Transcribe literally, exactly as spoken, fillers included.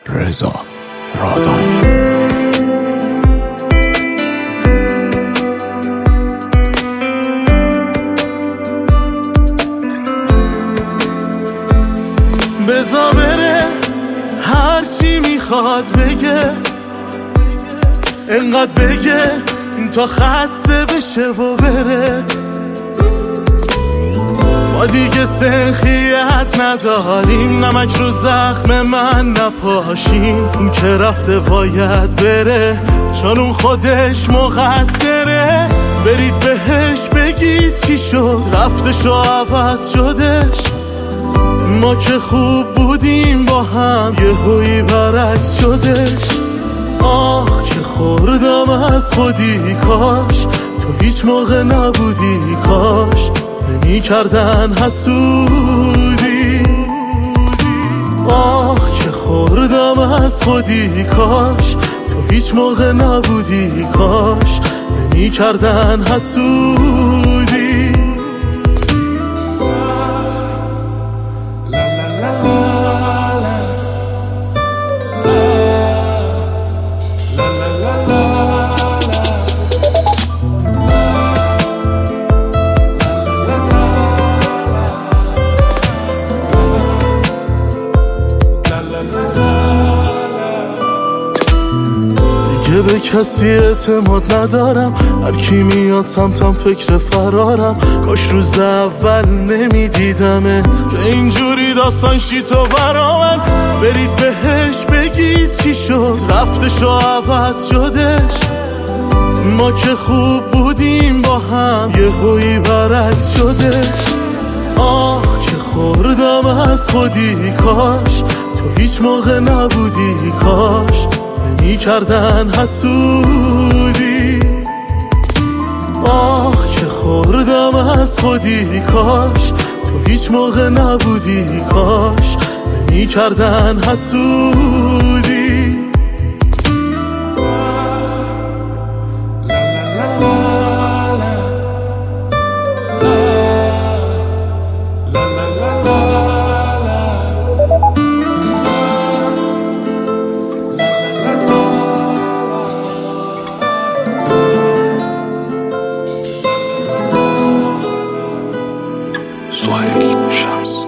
رضا رادان. بزا بره هر چی میخواد بگه، انقدر بگه تا خسته بشه و بره. ما دیگه سنخیت نداریم، نمک رو زخم من نپاشیم. اون که رفته باید بره، چون اون خودش مقصره. برید بهش بگید چی شد، رفتش و عوض شدش. ما که خوب بودیم با هم، یه هوی برعکس شدش. آخ که خوردم از خودی، کاش تو هیچ موقع نبودی، کاش نمی کردن حسودی. آخ که خوردم از خودی، کاش تو هیچ موقع نبودی، کاش نمی کردن حسودی. دیگه به کسی اعتماد ندارم، هر کی میاد سمتم فکر فرارم. کاش روز اول نمیدیدمت که اینجوری داستان شیطو برا من. برید بهش بگید چی شد، رفتش و عوض شدش. ما که خوب بودیم با هم، یه هوی برعکس شدش. آخ که خوردم از خودی، کاش تو هیچ موقع نبودی، کاش نمی کردن حسودی. آخ که خوردم از خودی، کاش تو هیچ موقع نبودی، کاش نمی کردن حسودی. سهیل شمس.